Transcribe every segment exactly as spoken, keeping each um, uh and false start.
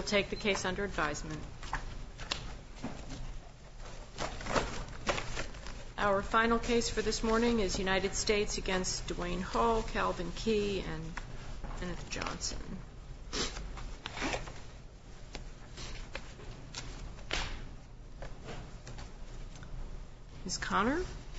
take the case under advisement. Our final case for this morning is United States against Dwayne Hall, Calvin Key, and Kenneth Johnson. Miz Connor?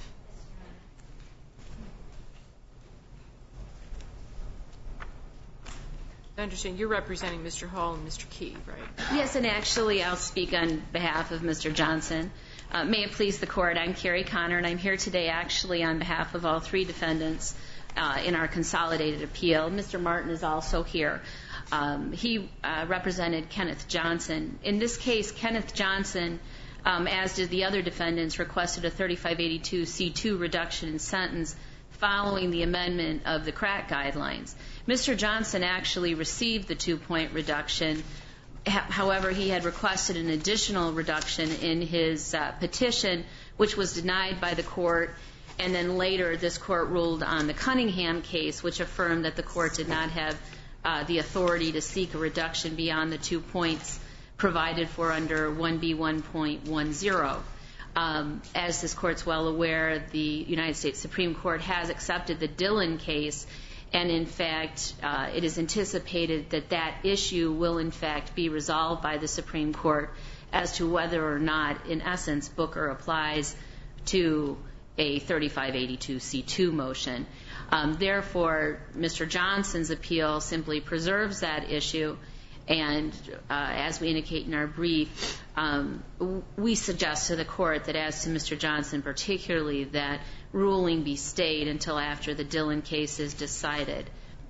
I understand you're representing Mister Hall and Mister Key, right? Yes, and actually I'll speak on behalf of Mister Johnson. Uh, may it please the Court, I'm Carrie Connor, and I'm here today actually on behalf of all three defendants uh, in our consolidated appeal. Mister Martin is also here. Um, he uh, represented Kenneth Johnson. In this case, Kenneth Johnson, um, as did the other defendants, requested a thirty-five eighty-two C two reduction in sentence following the amendment of the crack guidelines. Mister Johnson actually received the two-point reduction. However, he had requested an additional reduction in his uh, petition, which was denied by the court, and then later this court ruled on the Cunningham case, which affirmed that the court did not have uh, the authority to seek a reduction beyond the two points provided for under one B one point ten. Um, as this Court's well aware, the United States Supreme Court has accepted the Dillon case, and in fact, uh, it is anticipated that that issue will in fact be resolved by the Supreme Court as to whether or not, in essence, Booker applies to a thirty-five eighty-two C two motion. Um, therefore, Mister Johnson's appeal simply preserves that issue, and uh, as we indicate in our brief, um, we suggest to the Court that as to Mister Johnson particularly, that ruling be stayed until after the Dillon case is decided.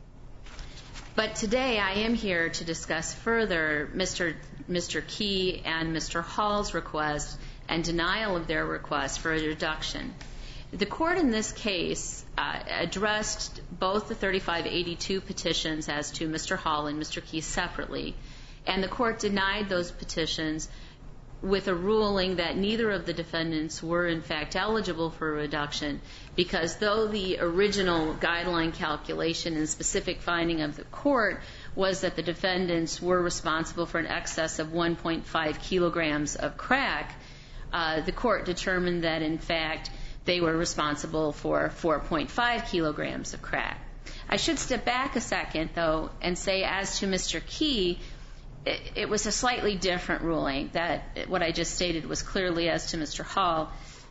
But today I am here to discuss further Mister Mister Key and Mister Hall's request and denial of their request for a reduction. The Court in this case uh, addressed both the thirty-five eighty-two petitions as to Mister Hall and Mister Key separately, and the Court denied those petitions with a ruling that neither of the defendants were in fact eligible for a reduction, because though the original guideline calculation and specific finding of the Court was that the defendants were responsible for an excess of one point five kilograms of crack, uh, the Court determined that in fact they were responsible for four point five kilograms of crack. I should step back a second, though, and say as to Mister Key, it, it was a slightly different ruling. That what I just stated was clearly as to Mister Hall.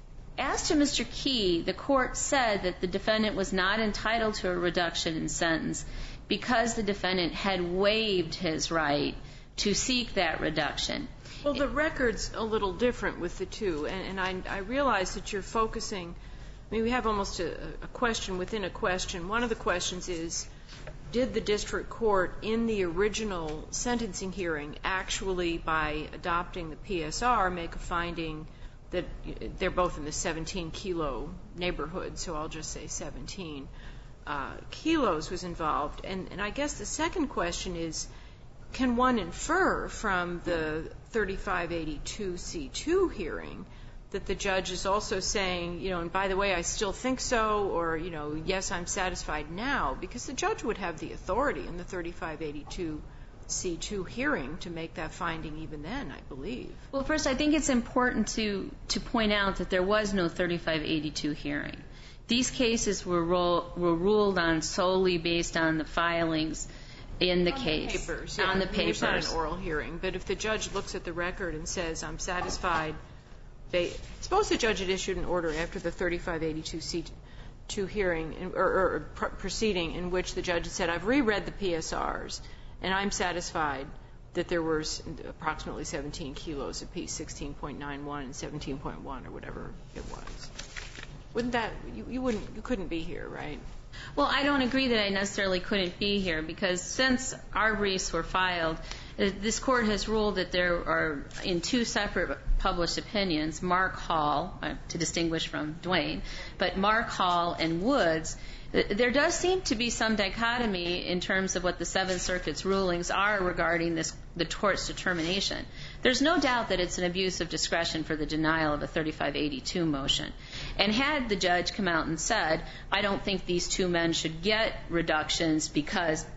As to Mister Key, the Court said that the defendant was not entitled to a reduction in sentence because the defendant had waived his right to seek that reduction. Well, the record's a little different with the two, and, and I, I realize that you're focusing, I mean, we have almost a, a question within a question. One of the questions is, did the district court in the original sentencing hearing actually, by adopting the P S R, make a finding that they're both in the seventeen kilo neighborhood, so I'll just say seventeen uh, kilos was involved. And, and I guess the second question is, can one infer from the thirty-five eighty-two C two hearing that the judge is also saying, you know, and by the way, I still think so, or, you know, yes, I'm satisfied now, because the judge would have the authority in the thirty-five eighty-two C two hearing to make that finding even then, I believe. Well, first, I think it's important to, to point out that there was no thirty-five eighty-two hearing. These cases were, roll, were ruled on solely based on the filings in the on case. The papers, yeah. On the I mean, papers. There's not an oral hearing, but if the judge looks at the record and says, I'm satisfied, they, suppose the judge had issued an order after the thirty-five eighty-two C two hearing, or, or pr proceeding, in which the judge had said, I've reread the P S Rs, and I'm satisfied that there was approximately seventeen kilos apiece, sixteen point nine one and seventeen point one, or whatever it was. Wouldn't that, you, you wouldn't, you couldn't be here, right? Well, I don't agree that I necessarily couldn't be here, because since our briefs were filed, this Court has ruled that there are, in two separate published opinions, Mark Hall, uh, to distinguish from Dwayne, but Mark Hall and Woods, there does seem to be some dichotomy in terms of what the Seventh Circuit's rulings are regarding this, the tort's determination. There's no doubt that it's an abuse of discretion for the denial of a thirty-five eighty-two motion. And had the judge come out and said, I don't think these two men should get reductions because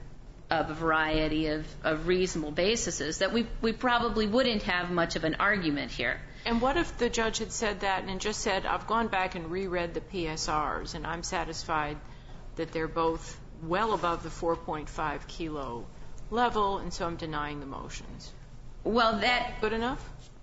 of a variety of, of reasonable bases, that we, we probably wouldn't have much of an argument here. And what if the judge had said that and just said, I've gone back and reread the P S Rs, and I'm satisfied that they're both well above the four point five kilo level, and so I'm denying the motions? Well, that... Good enough?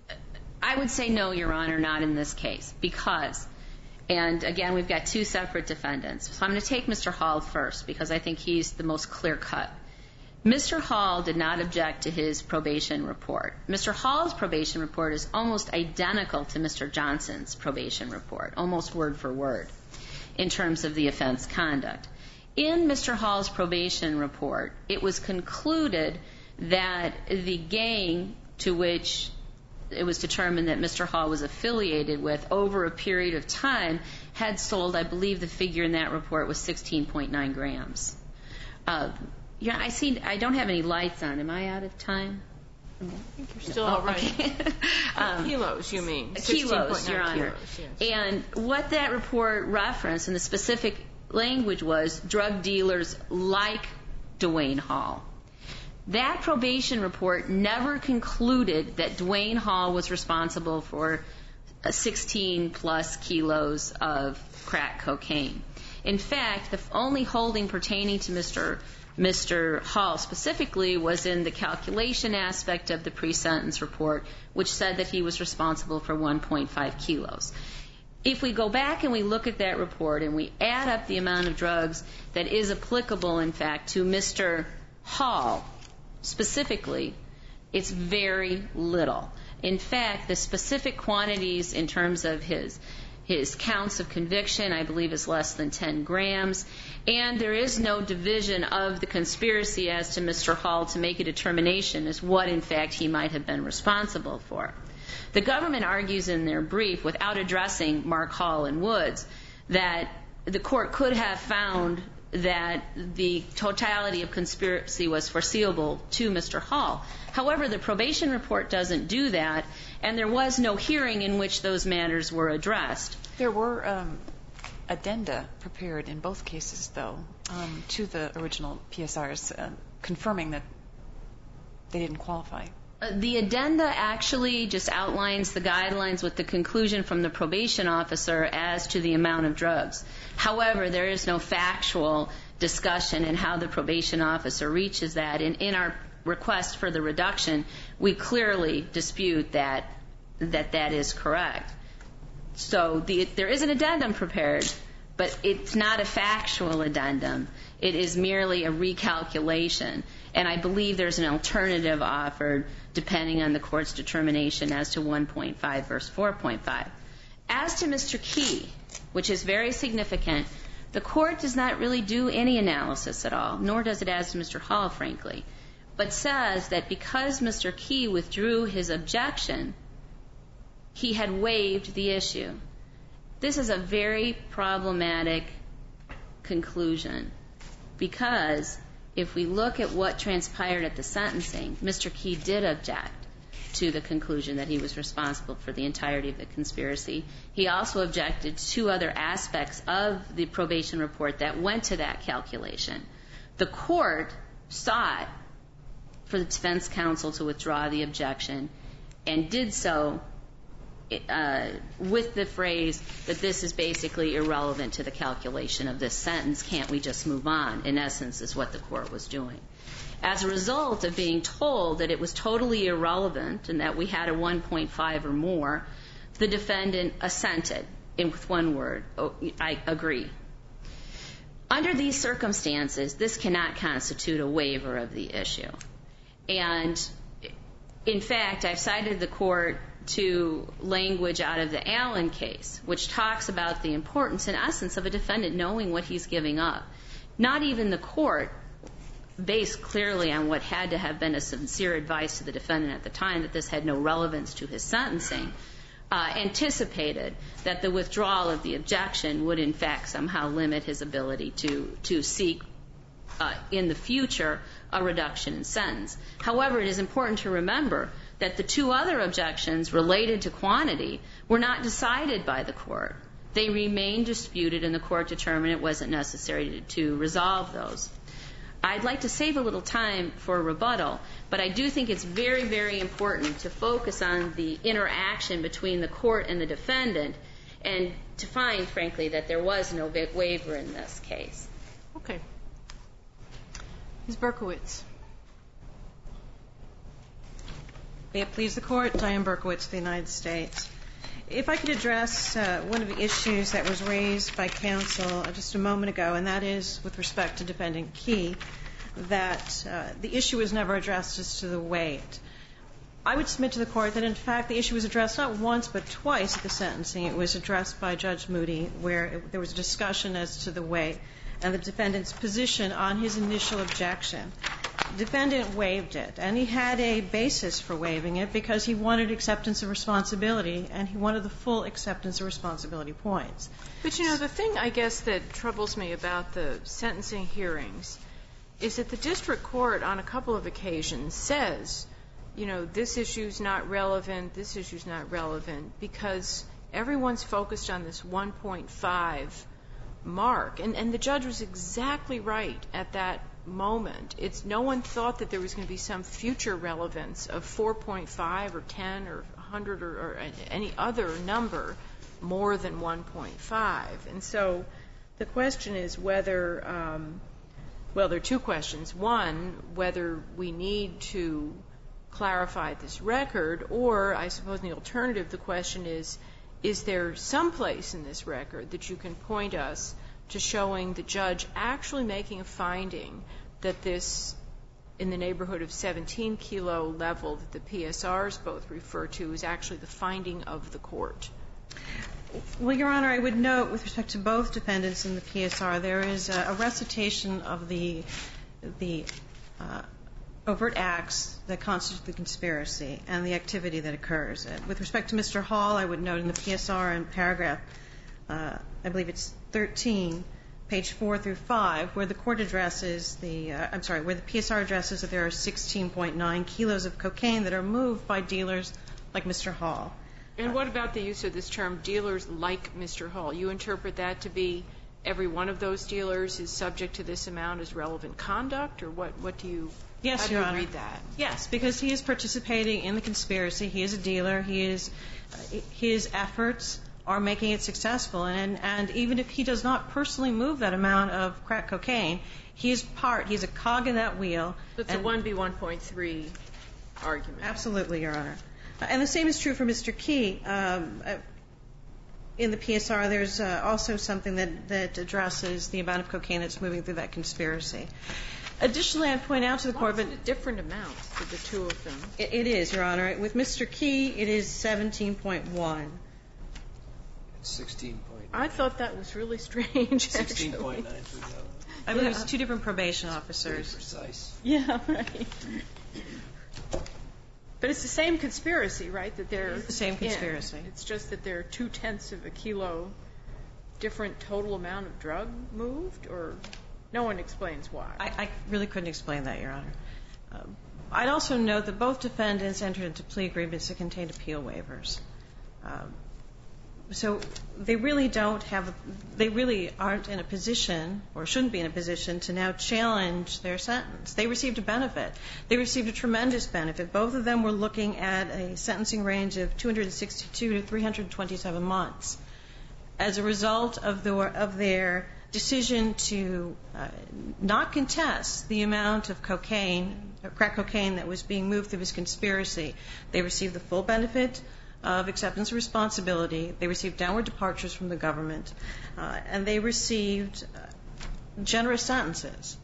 I would say no, Your Honor, not in this case, because, and again, we've got two separate defendants. So I'm going to take Mister Hall first, because I think he's the most clear-cut. Mister Hall did not object to his probation report. Mister Hall's probation report is almost identical to Mister Johnson's probation report, almost word for word, in terms of the offense conduct. In Mister Hall's probation report, it was concluded that the gang to which it was determined that Mister Hall was affiliated with over a period of time had sold, I believe the figure in that report was sixteen point nine grams. Uh, yeah, I see, I don't have any lights on. Am I out of time? I think you're still all right. Okay. um, kilos, you mean? Kilos, Your Honor. Kilos, yes. And what that report referenced, and the specific language was, drug dealers like Dwayne Hall. That probation report never concluded that Dwayne Hall was responsible for sixteen plus kilos of crack cocaine. In fact, the only holding pertaining to Mister Mister Hall specifically was in the calculation aspect of the pre-sentence report, which said that he was responsible for one point five kilos. If we go back and we look at that report and we add up the amount of drugs that is applicable, in fact, to Mister Hall specifically, it's very little. In fact, the specific quantities in terms of his his counts of conviction, I believe, is less than ten grams, and there is no division of the conspiracy as to Mister Hall to make a determination as what, in fact, he might have been responsible for. The government argues in their brief, without addressing Mark Hall and Woods, that the court could have found that the totality of conspiracy was foreseeable to Mister Hall. However, the probation report doesn't do that, and there was no hearing in which those matters were addressed. There were um, addenda prepared in both cases, though, um, to the original P S Rs, uh, confirming that they didn't qualify. Uh, the addenda actually just outlines the guidelines with the conclusion from the probation officer as to the amount of drugs. However, there is no factual discussion in how the probation officer reaches that. And in our request for the reduction, we clearly dispute that that, that is correct. So the, there is an addendum prepared, but it's not a factual addendum. It is merely a recalculation. And I believe there's an alternative offered depending on the court's determination as to one point five versus four point five. As to Mister Key, which is very significant, the court does not really do any analysis at all, nor does it as to Mister Hall, frankly, but says that because Mister Key withdrew his objection, he had waived the issue. This is a very problematic conclusion, because if we look at what transpired at the sentencing, Mister Key did object to the conclusion that he was responsible for the entirety of the conspiracy. He also objected to two other aspects of the probation report that went to that calculation. The court sought for the defense counsel to withdraw the objection and did so uh, with the phrase that this is basically irrelevant to the calculation of this sentence. Can't we just move on? In essence, is what the court was doing. As a result of being told that it was totally irrelevant and that we had a one point five or more, the defendant assented, and with one word, oh, I agree. Under these circumstances, this cannot constitute a waiver of the issue. And in fact, I've cited the court to language out of the Allen case, which talks about the importance, in essence, of a defendant knowing what he's giving up. Not even the court, based clearly on what had to have been a sincere advice to the defendant at the time that this had no relevance to his sentencing, uh, anticipated that the withdrawal of the objection would in fact somehow limit his ability to, to seek uh, in the future a reduction in sentence. However, it is important to remember that the two other objections related to quantity were not decided by the court. They remained disputed, and the court determined it wasn't necessary to, to resolve those. I'd like to save a little time for rebuttal, but I do think it's very, very important to focus on the interaction between the court and the defendant and to find, frankly, that there was no waiver in this case. Okay. Miz Berkowitz. May it please the Court, Diane Berkowitz of the United States. If I could address uh, one of the issues that was raised by counsel just a moment ago, and that is with respect to Defendant Key, that uh, the issue was never addressed as to the weight. I would submit to the Court that, in fact, the issue was addressed not once but twice at the sentencing. It was addressed by Judge Moody, where it, there was a discussion as to the weight and the defendant's position on his initial objection. The defendant waived it, and he had a basis for waiving it because he wanted acceptance of responsibility, and he wanted the full acceptance of responsibility points. But, you know, the thing, I guess, that troubles me about the sentencing hearings is that the district court on a couple of occasions says, you know, this issue's not relevant, this issue's not relevant, because everyone's focused on this one point five mark. And, and the judge was exactly right at that moment. It's no one thought that there was going to be some future relevance of four point five or ten or one hundred or, or any other number more than one point five. And so the question is whether, um, well, there are two questions. One, whether we need to clarify this record, or I suppose in the alternative, the question is, is there some place in this record that you can point us to showing the judge actually making a finding that this, in the neighborhood of seventeen kilo level that the P S Rs both refer to, is actually the finding of the court? Well, Your Honor, I would note with respect to both defendants in the P S R, there is a, a recitation of the, the uh, overt acts that constitute the conspiracy and the activity that occurs. With respect to Mister Hall, I would note in the P S R in paragraph, uh, I believe it's thirteen, page four through five, where the court addresses the, uh, I'm sorry, where the P S R addresses that there are sixteen point nine kilos of cocaine that are moved by dealers like Mister Hall. And what about the use of this term, dealers like Mister Hall? You interpret that to be every one of those dealers is subject to this amount as relevant conduct, or what, what do you, yes, how do Your you Honor. read that? Yes, because he is participating in the conspiracy. He is a dealer. He is, uh, his efforts are making it successful. And, and even if he does not personally move that amount of crack cocaine, he is part, he's a cog in that wheel. It's a one B one point three argument. Absolutely, Your Honor. And the same is true for Mister Key. Um, in the P S R, there's uh, also something that, that addresses the amount of cocaine that's moving through that conspiracy. Additionally, I'd point out to the Court, but a different amount for the two of them. It, it is, Your Honor. With Mister Key, it is seventeen point one. sixteen point nine. I thought that was really strange. sixteen point nine for the other. I believe Yeah. it's two different probation officers. Very precise. Yeah, right. But it's the same conspiracy, right? That they're It's the same conspiracy. in. It's just that there are two tenths of a kilo different total amount of drug moved, or no one explains why. I, I really couldn't explain that, Your Honor. Um, I'd also note that both defendants entered into plea agreements that contained appeal waivers. Um, so they really don't have, they really aren't in a position, or shouldn't be in a position, to now challenge their sentence. They received a benefit. They received a tremendous benefit. Both of them were looking at a sentencing range of two hundred sixty-two to three hundred twenty-seven months. As a result of, the, of their decision to uh, not contest the amount of cocaine, or crack cocaine that was being moved through this conspiracy, they received the full benefit of acceptance of responsibility. They received downward departures from the government, uh, and they received uh, generous sentences.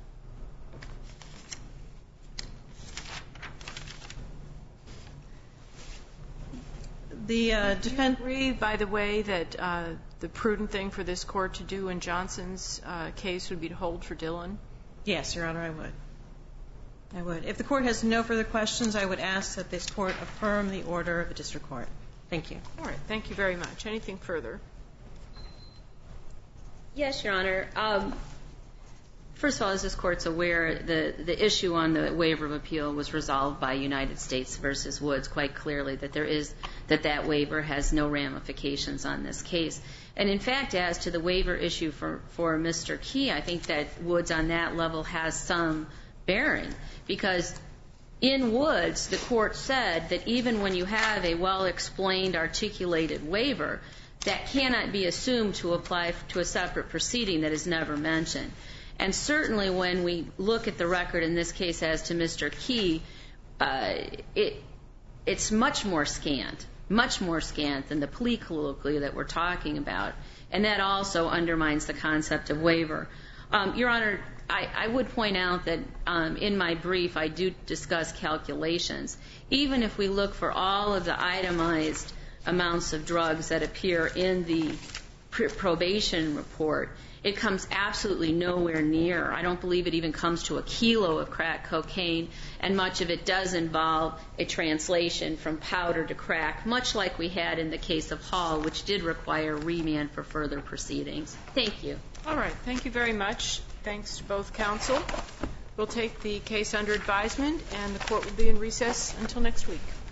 The uh, defense. Do you agree, by the way, that uh, the prudent thing for this court to do in Johnson's uh, case would be to hold for Dillon? Yes, Your Honor, I would. I would. If the court has no further questions, I would ask that this court affirm the order of the district court. Thank you. All right. Thank you very much. Anything further? Yes, Your Honor. Um, First of all, as this Court's aware, the, the issue on the waiver of appeal was resolved by United States versus Woods quite clearly, that there is, that that waiver has no ramifications on this case. And in fact, as to the waiver issue for, for Mister Key, I think that Woods on that level has some bearing, because in Woods, the Court said that even when you have a well-explained, articulated waiver, that cannot be assumed to apply to a separate proceeding that is never mentioned. And certainly when we look at the record in this case as to Mister Key, uh, it, it's much more scant, much more scant than the plea colloquy that we're talking about. And that also undermines the concept of waiver. Um, Your Honor, I, I would point out that um, in my brief I do discuss calculations. Even if we look for all of the itemized amounts of drugs that appear in the pr- probation report, it comes absolutely nowhere near. I don't believe it even comes to a kilo of crack cocaine, and much of it does involve a translation from powder to crack, much like we had in the case of Hall, which did require remand for further proceedings. Thank you. All right. Thank you very much. Thanks to both counsel. We'll take the case under advisement, and the Court will be in recess until next week.